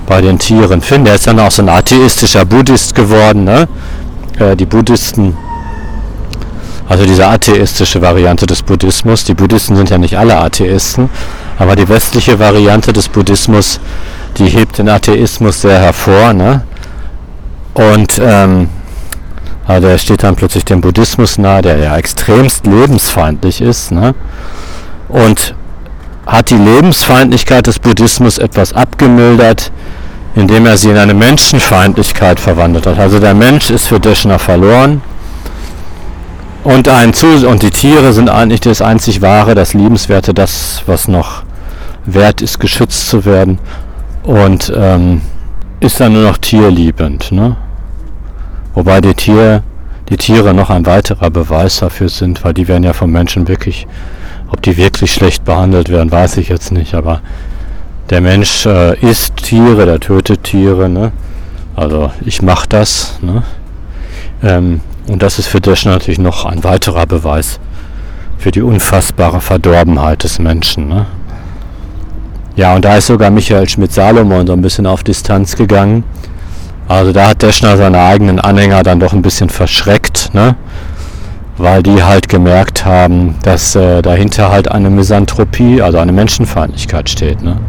bei den Tieren finden. Er ist dann auch so ein atheistischer Buddhist geworden, ne? Äh, die Buddhisten, also diese atheistische Variante des Buddhismus, die Buddhisten sind ja nicht alle Atheisten, aber die westliche Variante des Buddhismus, die hebt den Atheismus sehr hervor, ne? Und ähm, also er steht dann plötzlich dem Buddhismus nahe, der ja extremst lebensfeindlich ist, ne? Und hat die Lebensfeindlichkeit des Buddhismus etwas abgemildert, indem er sie in eine Menschenfeindlichkeit verwandelt hat. Also der Mensch ist für Deschner verloren und, ein Zus- und die Tiere sind eigentlich das einzig Wahre, das Liebenswerte, das, was noch wert ist, geschützt zu werden, und ähm, ist dann nur noch tierliebend, ne? Wobei die, Tier, die Tiere noch ein weiterer Beweis dafür sind, weil die werden ja vom Menschen wirklich, ob die wirklich schlecht behandelt werden, weiß ich jetzt nicht, aber der Mensch äh, isst Tiere, der tötet Tiere, ne? Also ich mache das, ne? Ähm, und das ist für Deschner natürlich noch ein weiterer Beweis für die unfassbare Verdorbenheit des Menschen, ne? Ja, und da ist sogar Michael Schmidt-Salomon so ein bisschen auf Distanz gegangen. Also da hat Deschner seine eigenen Anhänger dann doch ein bisschen verschreckt, ne? Weil die halt gemerkt haben, dass äh, dahinter halt eine Misanthropie, also eine Menschenfeindlichkeit steht, ne?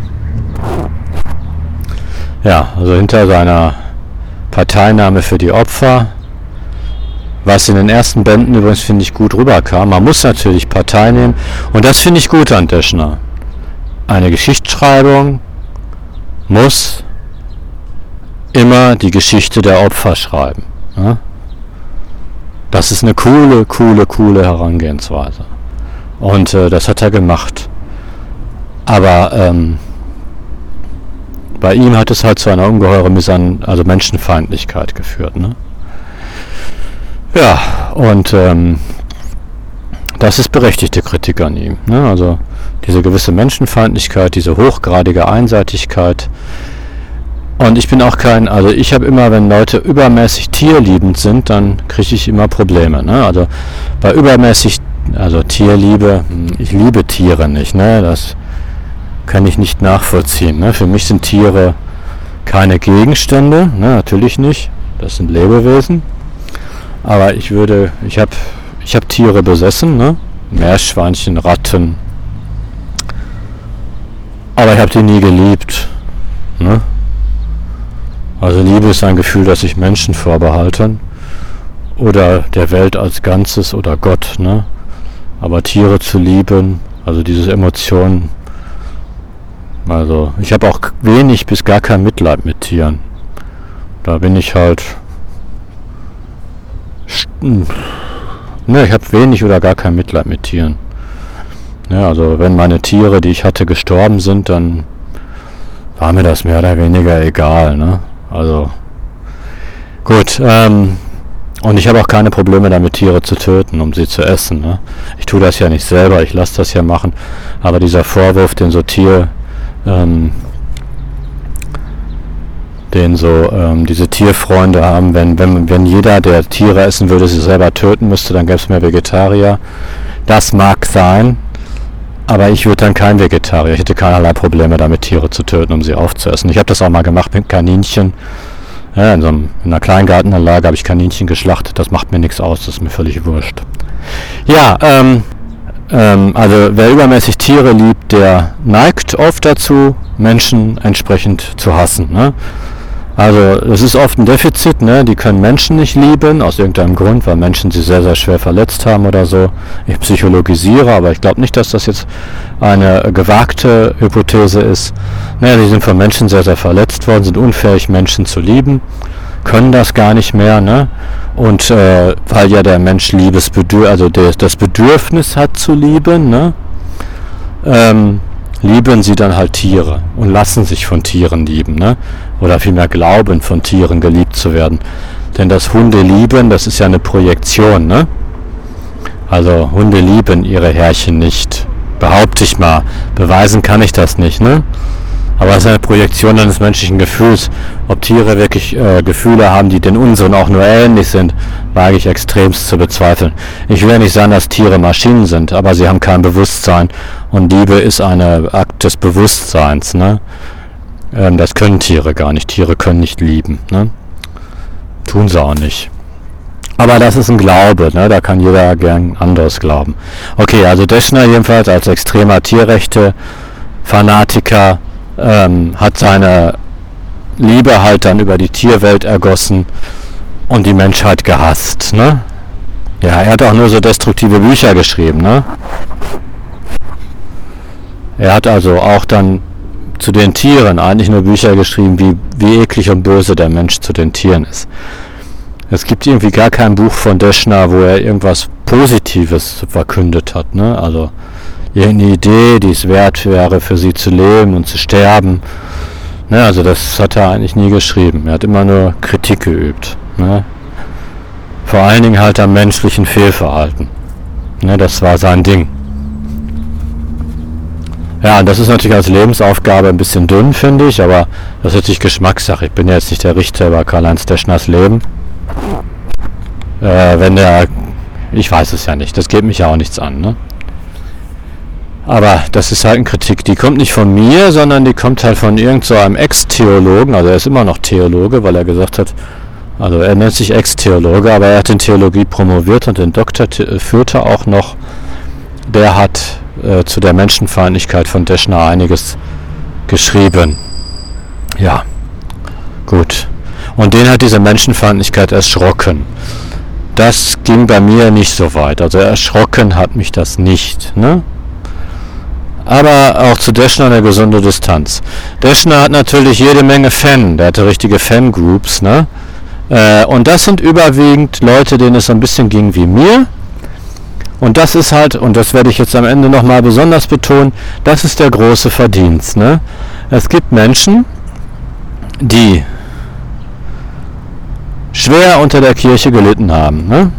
Ja, also hinter seiner Parteinahme für die Opfer, was in den ersten Bänden übrigens, finde ich, gut rüberkam. Man muss natürlich Partei nehmen und das finde ich gut an Deschner. Eine Geschichtsschreibung muss immer die Geschichte der Opfer schreiben. Ja? Das ist eine coole, coole, coole Herangehensweise. Und äh, das hat er gemacht. Aber ähm, bei ihm hat es halt zu einer ungeheuren Misan- also Menschenfeindlichkeit geführt. Ne? Ja, und ähm, das ist berechtigte Kritik an ihm. Ne? Also diese gewisse Menschenfeindlichkeit, diese hochgradige Einseitigkeit. Und ich bin auch kein, also ich habe immer, wenn Leute übermäßig tierliebend sind, dann kriege ich immer Probleme. Ne? Also bei übermäßig, also Tierliebe, ich liebe Tiere nicht, ne? Das kann ich nicht nachvollziehen. Ne? Für mich sind Tiere keine Gegenstände, ne? Natürlich nicht, das sind Lebewesen. Aber ich würde, ich habe ich hab Tiere besessen, ne? Meerschweinchen, Ratten. Aber ich habe die nie geliebt. Ne? Also Liebe ist ein Gefühl, das sich Menschen vorbehalten oder der Welt als Ganzes oder Gott, ne? Aber Tiere zu lieben, also diese Emotionen, also ich habe auch wenig bis gar kein Mitleid mit Tieren. Da bin ich halt, ne, ich habe wenig oder gar kein Mitleid mit Tieren. Ja, also wenn meine Tiere, die ich hatte, gestorben sind, dann war mir das mehr oder weniger egal, ne? Also gut, ähm, und ich habe auch keine Probleme damit, Tiere zu töten, um sie zu essen. Ne? Ich tue das ja nicht selber, ich lasse das ja machen. Aber dieser Vorwurf, den so Tier, ähm, den so ähm, diese Tierfreunde haben, wenn, wenn, wenn jeder, der Tiere essen würde, sie selber töten müsste, dann gäbe es mehr Vegetarier. Das mag sein, aber ich würde dann kein Vegetarier. Ich hätte keinerlei Probleme damit, Tiere zu töten, um sie aufzuessen. Ich habe das auch mal gemacht mit Kaninchen. Ja, in, so einem, in einer Kleingartenanlage habe ich Kaninchen geschlachtet. Das macht mir nichts aus, das ist mir völlig wurscht. Ja, ähm, ähm, also wer übermäßig Tiere liebt, der neigt oft dazu, Menschen entsprechend zu hassen. Ne? Also es ist oft ein Defizit, ne? Die können Menschen nicht lieben, aus irgendeinem Grund, weil Menschen sie sehr, sehr schwer verletzt haben oder so. Ich psychologisiere, aber ich glaube nicht, dass das jetzt eine gewagte Hypothese ist. Naja, die sind von Menschen sehr, sehr verletzt worden, sind unfähig, Menschen zu lieben, können das gar nicht mehr, ne? Und äh, weil ja der Mensch Liebesbedürf- also der, das Bedürfnis hat zu lieben, ne? Ähm, lieben sie dann halt Tiere und lassen sich von Tieren lieben, ne? Oder vielmehr glauben, von Tieren geliebt zu werden. Denn das Hunde lieben, das ist ja eine Projektion, ne? Also Hunde lieben ihre Herrchen nicht, behaupte ich mal. Beweisen kann ich das nicht, ne? Aber es ist eine Projektion eines menschlichen Gefühls. Ob Tiere wirklich äh, Gefühle haben, die den unseren auch nur ähnlich sind, wage ich extremst zu bezweifeln. Ich will ja nicht sagen, dass Tiere Maschinen sind, aber sie haben kein Bewusstsein. Und Liebe ist ein Akt des Bewusstseins, ne? Ähm, das können Tiere gar nicht. Tiere können nicht lieben. Ne? Tun sie auch nicht. Aber das ist ein Glaube, ne? Da kann jeder gern anderes glauben. Okay, also Deschner jedenfalls als extremer Tierrechte-Fanatiker ähm, hat seine Liebe halt dann über die Tierwelt ergossen und die Menschheit gehasst. Ne? Ja, er hat auch nur so destruktive Bücher geschrieben. Ne? Er hat also auch dann zu den Tieren eigentlich nur Bücher geschrieben, wie, wie eklig und böse der Mensch zu den Tieren ist. Es gibt irgendwie gar kein Buch von Deschner, wo er irgendwas Positives verkündet hat. Ne? Also irgendeine Idee, die es wert wäre, für sie zu leben und zu sterben. Ne? Also das hat er eigentlich nie geschrieben. Er hat immer nur Kritik geübt. Ne? Vor allen Dingen halt am menschlichen Fehlverhalten. Ne? Das war sein Ding. Ja, und das ist natürlich als Lebensaufgabe ein bisschen dünn, finde ich, aber das ist natürlich Geschmackssache. Ich bin ja jetzt nicht der Richter über Karl-Heinz Deschners Leben. Äh, wenn der, ich weiß es ja nicht, das geht mich ja auch nichts an, ne? Aber das ist halt eine Kritik, die kommt nicht von mir, sondern die kommt halt von irgend so einem Ex-Theologen, also er ist immer noch Theologe, weil er gesagt hat, also er nennt sich Ex-Theologe, aber er hat in Theologie promoviert und den Doktor führte auch noch, der hat äh, zu der Menschenfeindlichkeit von Deschner einiges geschrieben. Ja, gut. Und den hat diese Menschenfeindlichkeit erschrocken. Das ging bei mir nicht so weit. Also erschrocken hat mich das nicht. Ne? Aber auch zu Deschner eine gesunde Distanz. Deschner hat natürlich jede Menge Fan. Der hatte richtige Fangroups. Ne? Äh, und das sind überwiegend Leute, denen es so ein bisschen ging wie mir. Und das ist halt, und das werde ich jetzt am Ende nochmal besonders betonen, das ist der große Verdienst. Ne? Es gibt Menschen, die schwer unter der Kirche gelitten haben. Ne?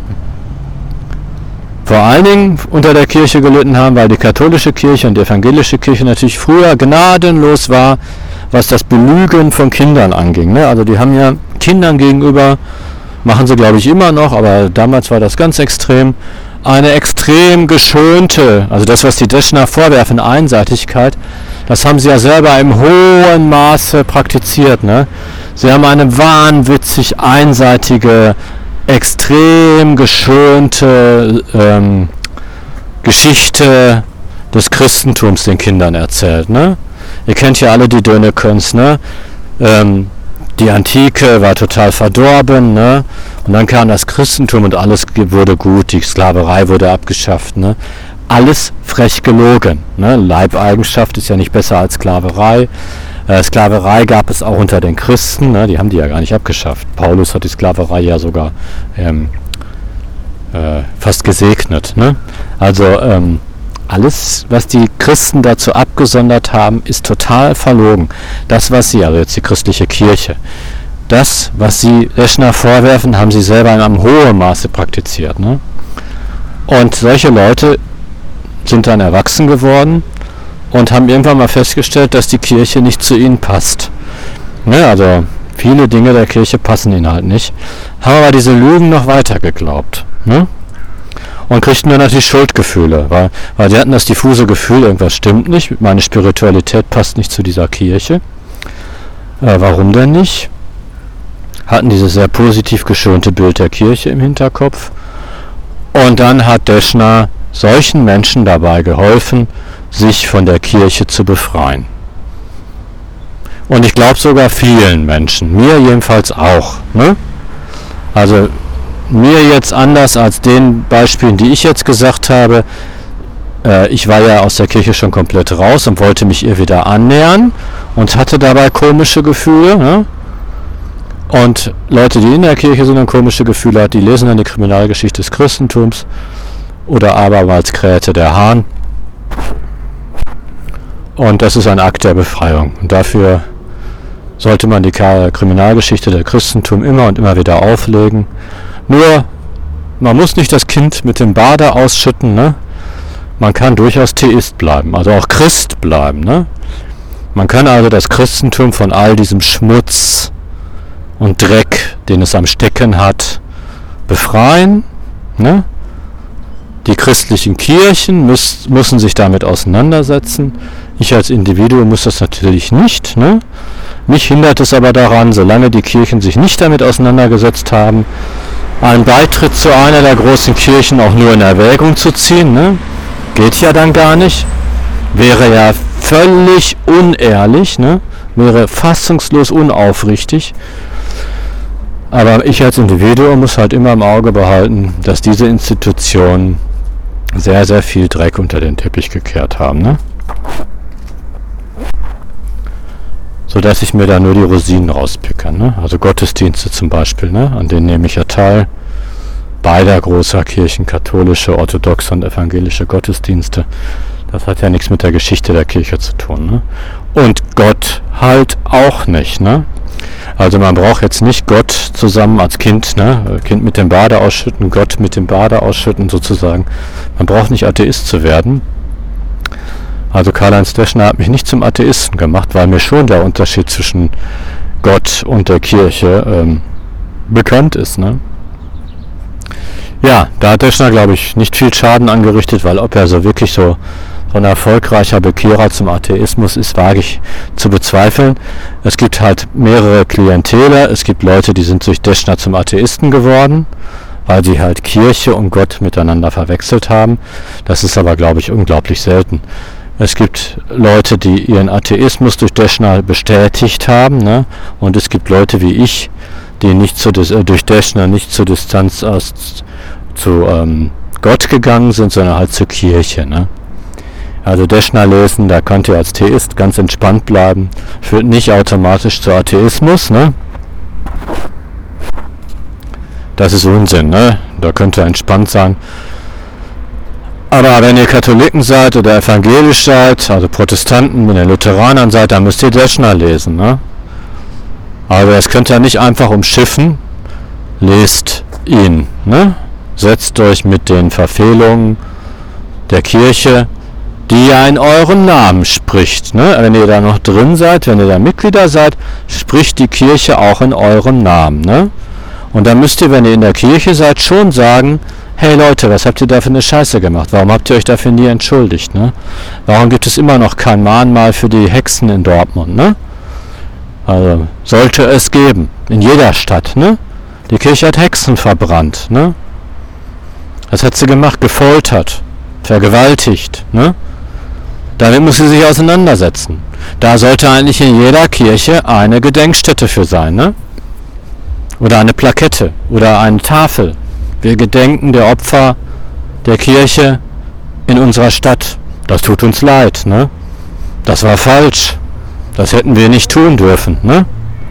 Vor allen Dingen unter der Kirche gelitten haben, weil die katholische Kirche und die evangelische Kirche natürlich früher gnadenlos war, was das Belügen von Kindern anging. Ne? Also die haben ja Kindern gegenüber, machen sie glaube ich immer noch, aber damals war das ganz extrem, eine extrem geschönte, also das, was die Deschner vorwerfen, Einseitigkeit, das haben sie ja selber im hohen Maße praktiziert. Ne? Sie haben eine wahnwitzig einseitige, extrem geschönte ähm, Geschichte des Christentums den Kindern erzählt. Ne? Ihr kennt ja alle die Dönekens, ne? Ähm, die Antike war total verdorben, ne? Und dann kam das Christentum und alles wurde gut, die Sklaverei wurde abgeschafft. Ne? Alles frech gelogen. Ne? Leibeigenschaft ist ja nicht besser als Sklaverei. Äh, Sklaverei gab es auch unter den Christen, ne? Die haben die ja gar nicht abgeschafft. Paulus hat die Sklaverei ja sogar ähm, äh, fast gesegnet. Ne? Also ähm, alles, was die Christen dazu abgesondert haben, ist total verlogen. Das, was sie, also jetzt die christliche Kirche, das, was sie Deschner vorwerfen, haben sie selber in einem hohen Maße praktiziert. Ne? Und solche Leute sind dann erwachsen geworden und haben irgendwann mal festgestellt, dass die Kirche nicht zu ihnen passt. Ne, also viele Dinge der Kirche passen ihnen halt nicht. Haben aber diese Lügen noch weiter geglaubt. Ne? Und kriegten dann natürlich Schuldgefühle, weil, weil die hatten das diffuse Gefühl, irgendwas stimmt nicht, meine Spiritualität passt nicht zu dieser Kirche. Äh, warum denn nicht? Hatten dieses sehr positiv geschönte Bild der Kirche im Hinterkopf. Und dann hat Deschner solchen Menschen dabei geholfen, sich von der Kirche zu befreien. Und ich glaube sogar vielen Menschen, mir jedenfalls auch. Ne? Also mir jetzt anders als den Beispielen, die ich jetzt gesagt habe. Äh, ich war ja aus der Kirche schon komplett raus und wollte mich ihr wieder annähern und hatte dabei komische Gefühle. Ne? Und Leute, die in der Kirche sind und komische Gefühle hat, die lesen dann die Kriminalgeschichte des Christentums oder abermals krähte der Hahn. Und das ist ein Akt der Befreiung. Und dafür sollte man die Kriminalgeschichte der Christentum immer und immer wieder auflegen. Nur, man muss nicht das Kind mit dem Bade ausschütten. Ne? Man kann durchaus Theist bleiben, also auch Christ bleiben. Ne? Man kann also das Christentum von all diesem Schmutz und Dreck, den es am Stecken hat, befreien. Ne? Die christlichen Kirchen müß, müssen sich damit auseinandersetzen. Ich als Individuum muss das natürlich nicht. Ne? Mich hindert es aber daran, solange die Kirchen sich nicht damit auseinandergesetzt haben, einen Beitritt zu einer der großen Kirchen auch nur in Erwägung zu ziehen. Ne? Geht ja dann gar nicht. Wäre ja völlig unehrlich, ne? Wäre fassungslos unaufrichtig. Aber ich als Individuum muss halt immer im Auge behalten, dass diese Institutionen sehr, sehr viel Dreck unter den Teppich gekehrt haben. Ne? Sodass ich mir da nur die Rosinen rauspicke. Ne? Also Gottesdienste zum Beispiel, ne? An denen nehme ich ja teil. Beider großer Kirchen, katholische, orthodoxe und evangelische Gottesdienste. Das hat ja nichts mit der Geschichte der Kirche zu tun. Ne? Und Gott halt auch nicht. Ne? Also man braucht jetzt nicht Gott zusammen als Kind, ne? Kind mit dem Bade ausschütten, Gott mit dem Bade ausschütten sozusagen. Man braucht nicht Atheist zu werden. Also Karl-Heinz Deschner hat mich nicht zum Atheisten gemacht, weil mir schon der Unterschied zwischen Gott und der Kirche ähm, bekannt ist. Ne? Ja, da hat Deschner, glaube ich, nicht viel Schaden angerichtet, weil ob er so wirklich so so ein erfolgreicher Bekehrer zum Atheismus ist, wage ich zu bezweifeln. Es gibt halt mehrere Klientele. Es gibt Leute, die sind durch Deschner zum Atheisten geworden, weil sie halt Kirche und Gott miteinander verwechselt haben. Das ist aber, glaube ich, unglaublich selten. Es gibt Leute, die ihren Atheismus durch Deschner bestätigt haben, ne? Und es gibt Leute wie ich, die nicht zu, äh, durch Deschner nicht zur Distanz aus zu ähm, Gott gegangen sind, sondern halt zur Kirche. Ne? Also Deschner lesen, da könnt ihr als Theist ganz entspannt bleiben, führt nicht automatisch zu Atheismus. Ne? Das ist Unsinn, ne? Da könnt ihr entspannt sein. Aber wenn ihr Katholiken seid oder evangelisch seid, also Protestanten, wenn ihr Lutheranern seid, dann müsst ihr Deschner lesen. Ne? Aber das könnt ihr nicht einfach umschiffen. Lest ihn. Ne? Setzt euch mit den Verfehlungen der Kirche, die ja in euren Namen spricht. Ne? Wenn ihr da noch drin seid, wenn ihr da Mitglieder seid, spricht die Kirche auch in eurem Namen. Ne? Und dann müsst ihr, wenn ihr in der Kirche seid, schon sagen, hey Leute, was habt ihr da für eine Scheiße gemacht? Warum habt ihr euch dafür nie entschuldigt? Ne? Warum gibt es immer noch kein Mahnmal für die Hexen in Dortmund? Ne? Also sollte es geben, in jeder Stadt. Ne? Die Kirche hat Hexen verbrannt. Ne? Was hat sie gemacht? Gefoltert, vergewaltigt. Ne? Damit muss sie sich auseinandersetzen. Da sollte eigentlich in jeder Kirche eine Gedenkstätte für sein. Ne? Oder eine Plakette oder eine Tafel. Wir gedenken der Opfer der Kirche in unserer Stadt. Das tut uns leid. Ne? Das war falsch. Das hätten wir nicht tun dürfen. Ne?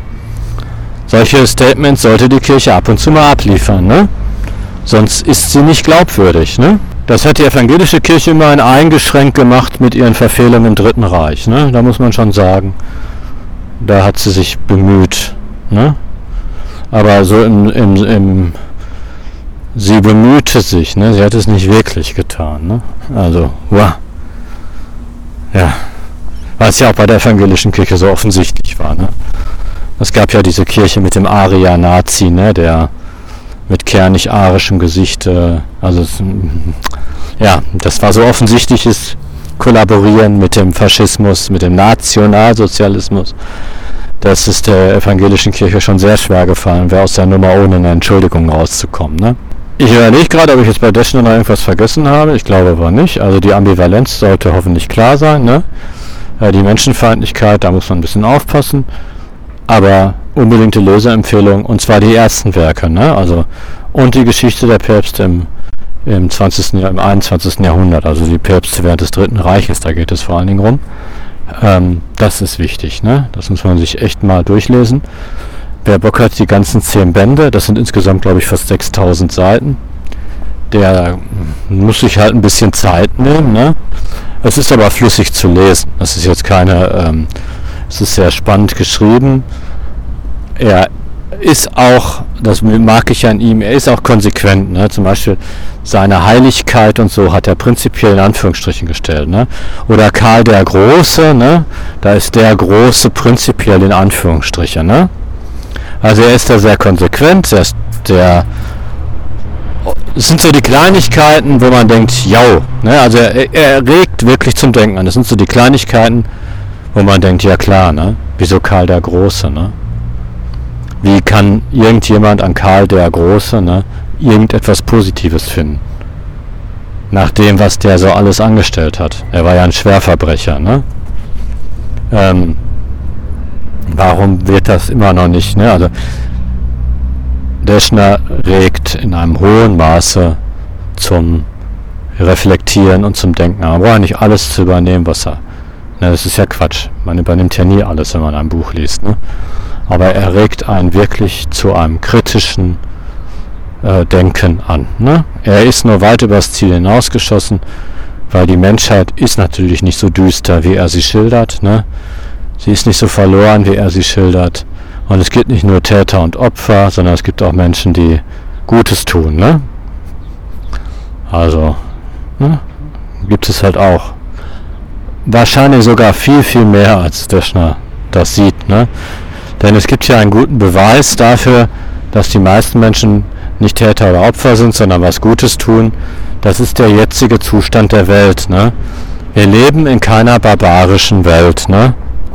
Solche Statements sollte die Kirche ab und zu mal abliefern. Ne? Sonst ist sie nicht glaubwürdig. Ne? Das hat die evangelische Kirche immer eingeschränkt gemacht mit ihren Verfehlungen im Dritten Reich. Ne? Da muss man schon sagen, da hat sie sich bemüht. Ne? Aber so im, im, im sie bemühte sich. Ne? Sie hat es nicht wirklich getan. Ne? Also, wow. Ja. Was ja auch bei der evangelischen Kirche so offensichtlich war. Ne? Es gab ja diese Kirche mit dem Aria-Nazi, ne? Der mit kernig-arischem Gesicht, äh, also es, ja, das war so offensichtliches Kollaborieren mit dem Faschismus, mit dem Nationalsozialismus. Das ist der evangelischen Kirche schon sehr schwer gefallen, wäre aus der Nummer ohne eine Entschuldigung rauszukommen. Ne? Ich überlege gerade, ob ich jetzt bei Deschner noch irgendwas vergessen habe. Ich glaube aber nicht. Also die Ambivalenz sollte hoffentlich klar sein. Ne? Die Menschenfeindlichkeit, da muss man ein bisschen aufpassen. Aber unbedingte Leseempfehlung, und zwar die ersten Werke. Ne? Also, und die Geschichte der Päpste im, im, zwanzigsten. Jahr, im einundzwanzigsten. Jahrhundert. Also die Päpste während des Dritten Reiches, da geht es vor allen Dingen rum. Ähm, das ist wichtig. Ne? Das muss man sich echt mal durchlesen. Wer Bock hat, die ganzen zehn Bände, das sind insgesamt, glaube ich, fast sechstausend Seiten, der muss sich halt ein bisschen Zeit nehmen. Ne? Es ist aber flüssig zu lesen. Es ist jetzt keine, ähm, es ist sehr spannend geschrieben. Er ist auch, das mag ich an ihm, er ist auch konsequent. Ne? Zum Beispiel seine Heiligkeit und so hat er prinzipiell in Anführungsstrichen gestellt. Ne? Oder Karl der Große, ne? Da ist der Große prinzipiell in Anführungsstrichen. Ne? Also er ist da sehr konsequent, er ist der, es sind so die Kleinigkeiten, wo man denkt, jau, ne? Also er, er regt wirklich zum Denken an. Das sind so die Kleinigkeiten, wo man denkt, ja klar, ne? Wieso Karl der Große, ne? Wie kann irgendjemand an Karl der Große, ne, irgendetwas Positives finden? Nach dem, was der so alles angestellt hat. Er war ja ein Schwerverbrecher, ne? Ähm, warum wird das immer noch nicht, ne? Also Deschner regt in einem hohen Maße zum Reflektieren und zum Denken an. Man braucht nicht alles zu übernehmen, was er... Ne, das ist ja Quatsch. Man übernimmt ja nie alles, wenn man ein Buch liest, ne? Aber er regt einen wirklich zu einem kritischen äh, Denken an. Ne? Er ist nur weit übers Ziel hinausgeschossen, weil die Menschheit ist natürlich nicht so düster, wie er sie schildert. Ne? Sie ist nicht so verloren, wie er sie schildert. Und es gibt nicht nur Täter und Opfer, sondern es gibt auch Menschen, die Gutes tun. Ne? Also, ne? Gibt es halt auch. Wahrscheinlich sogar viel, viel mehr, als Deschner das sieht. Ne? Denn es gibt ja einen guten Beweis dafür, dass die meisten Menschen nicht Täter oder Opfer sind, sondern was Gutes tun. Das ist der jetzige Zustand der Welt. Ne? Wir leben in keiner barbarischen Welt. Ne?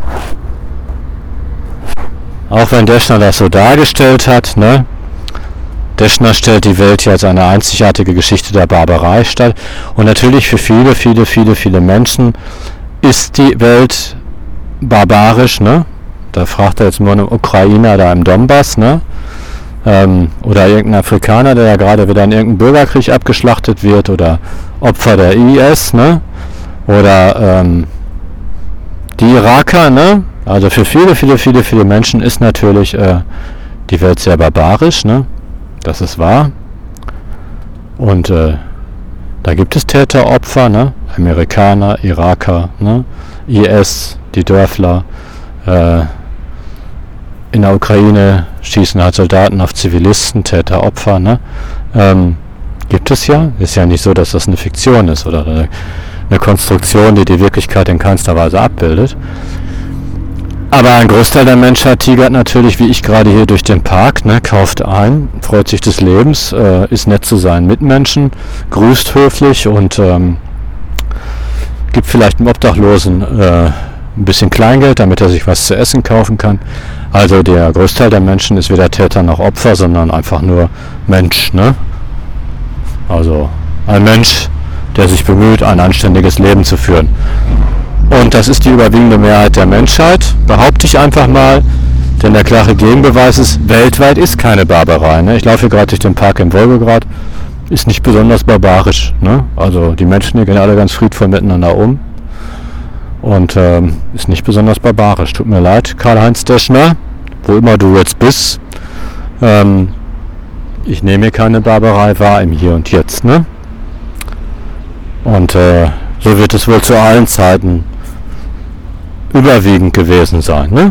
Auch wenn Deschner das so dargestellt hat. Ne? Deschner stellt die Welt hier als eine einzigartige Geschichte der Barbarei dar. Und natürlich für viele, viele, viele, viele Menschen ist die Welt barbarisch. Ne? Da fragt er jetzt nur einen Ukrainer da im Donbass, ne? Ähm, oder irgendein Afrikaner, der ja gerade wieder in irgendeinem Bürgerkrieg abgeschlachtet wird, oder Opfer der I S, ne? Oder ähm, die Iraker, ne? Also für viele, viele, viele, viele Menschen ist natürlich äh, die Welt sehr barbarisch, ne? Das ist wahr. Und äh, da gibt es Täter, Opfer, ne? Amerikaner, Iraker, ne? I S, die Dörfler, äh, in der Ukraine schießen halt Soldaten auf Zivilisten, Täter, Opfer, ne? Ähm, gibt es ja. Ist ja nicht so, dass das eine Fiktion ist oder eine, eine Konstruktion, die die Wirklichkeit in keinster Weise abbildet. Aber ein Großteil der Menschheit tigert natürlich, wie ich gerade hier durch den Park, ne? Kauft ein, freut sich des Lebens, äh, ist nett zu seinen Mitmenschen, grüßt höflich und ähm, gibt vielleicht dem Obdachlosen äh, ein bisschen Kleingeld, damit er sich was zu essen kaufen kann. Also der Großteil der Menschen ist weder Täter noch Opfer, sondern einfach nur Mensch, ne? Also ein Mensch, der sich bemüht, ein anständiges Leben zu führen. Und das ist die überwiegende Mehrheit der Menschheit, behaupte ich einfach mal, denn der klare Gegenbeweis ist, weltweit ist keine Barbarei. Ne? Ich laufe hier gerade durch den Park in Wolgograd, ist nicht besonders barbarisch. Ne? Also die Menschen hier gehen alle ganz friedvoll miteinander um. Und ähm, ist nicht besonders barbarisch. Tut mir leid, Karl-Heinz Deschner, wo immer du jetzt bist. Ähm, ich nehme hier keine Barbarei wahr im Hier und Jetzt. Ne? Und äh, so wird es wohl zu allen Zeiten überwiegend gewesen sein. Ne?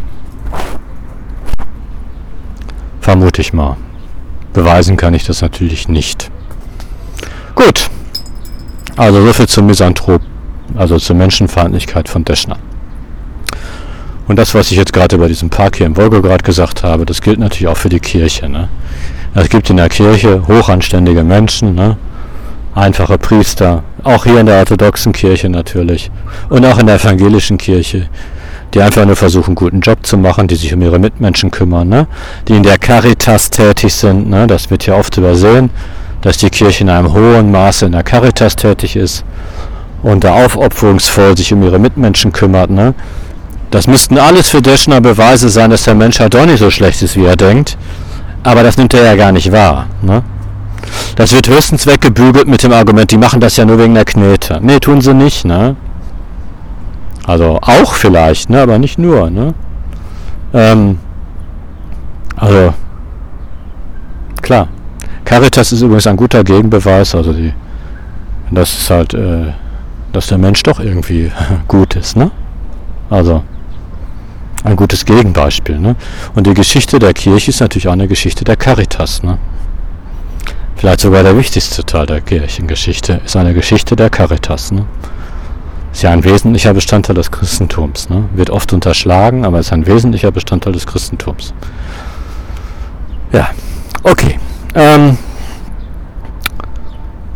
Vermute ich mal. Beweisen kann ich das natürlich nicht. Gut. Also so viel zum Misanthrop. Also zur Menschenfeindlichkeit von Deschner. Und das, was ich jetzt gerade über diesen Park hier in Wolgograd gesagt habe, das gilt natürlich auch für die Kirche. Ne? Es gibt in der Kirche hochanständige Menschen, ne? Einfache Priester, auch hier in der orthodoxen Kirche natürlich und auch in der evangelischen Kirche, die einfach nur versuchen, einen guten Job zu machen, die sich um ihre Mitmenschen kümmern, ne? Die in der Caritas tätig sind. Ne? Das wird ja oft übersehen, dass die Kirche in einem hohen Maße in der Caritas tätig ist und da aufopferungsvoll sich um ihre Mitmenschen kümmert. Ne? Das müssten alles für Deschner Beweise sein, dass der Mensch halt doch nicht so schlecht ist, wie er denkt. Aber das nimmt er ja gar nicht wahr. Ne? Das wird höchstens weggebügelt mit dem Argument, die machen das ja nur wegen der Knete. Nee, tun sie nicht. Ne? Also auch vielleicht, ne? Aber nicht nur. Ne? Ähm, also, klar. Caritas ist übrigens ein guter Gegenbeweis. Also die, das ist halt... Äh, dass der Mensch doch irgendwie gut ist, ne? Also ein gutes Gegenbeispiel, ne? Und die Geschichte der Kirche ist natürlich auch eine Geschichte der Caritas, ne? Vielleicht sogar der wichtigste Teil der Kirchengeschichte ist eine Geschichte der Caritas, ne? Ist ja ein wesentlicher Bestandteil des Christentums, ne? Wird oft unterschlagen, aber ist ein wesentlicher Bestandteil des Christentums. Ja, okay. Ähm,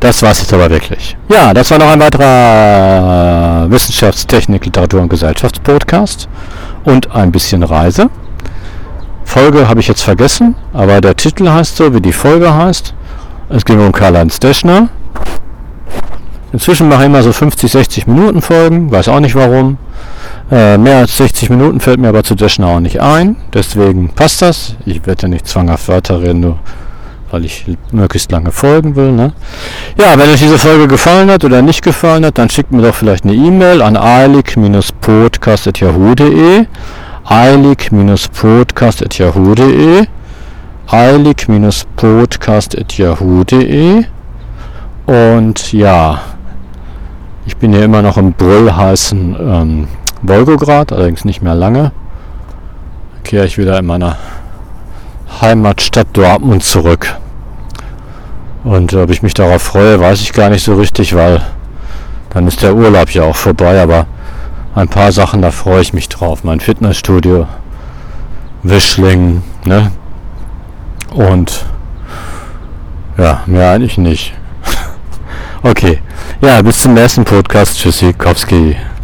das war's jetzt aber wirklich. Ja, das war noch ein weiterer Wissenschaftstechnik, Literatur und Gesellschaftspodcast und ein bisschen Reise. Folge habe ich jetzt vergessen, aber der Titel heißt so, wie die Folge heißt. Es ging um Karl-Heinz Deschner. Inzwischen mache ich immer so fünfzig, sechzig Minuten Folgen, weiß auch nicht warum. Äh, mehr als sechzig Minuten fällt mir aber zu Deschner auch nicht ein, deswegen passt das. Ich werde ja nicht zwanghaft Wörter reden, nur weil ich möglichst lange folgen will. Ne? Ja, wenn euch diese Folge gefallen hat oder nicht gefallen hat, dann schickt mir doch vielleicht eine E-Mail an eilig podcast at yahoo punkt de eilig podcast at yahoo punkt de eilig podcast at yahoo punkt de Und ja, ich bin hier immer noch im brüllheißen ähm, Wolgograd, allerdings nicht mehr lange. Kehre ich wieder in meiner Heimatstadt Dortmund zurück. Und ob ich mich darauf freue, weiß ich gar nicht so richtig, weil dann ist der Urlaub ja auch vorbei, aber ein paar Sachen, da freue ich mich drauf. Mein Fitnessstudio, Wischling, ne? Und ja, mehr eigentlich nicht. Okay, ja, bis zum nächsten Podcast. Tschüssikowski.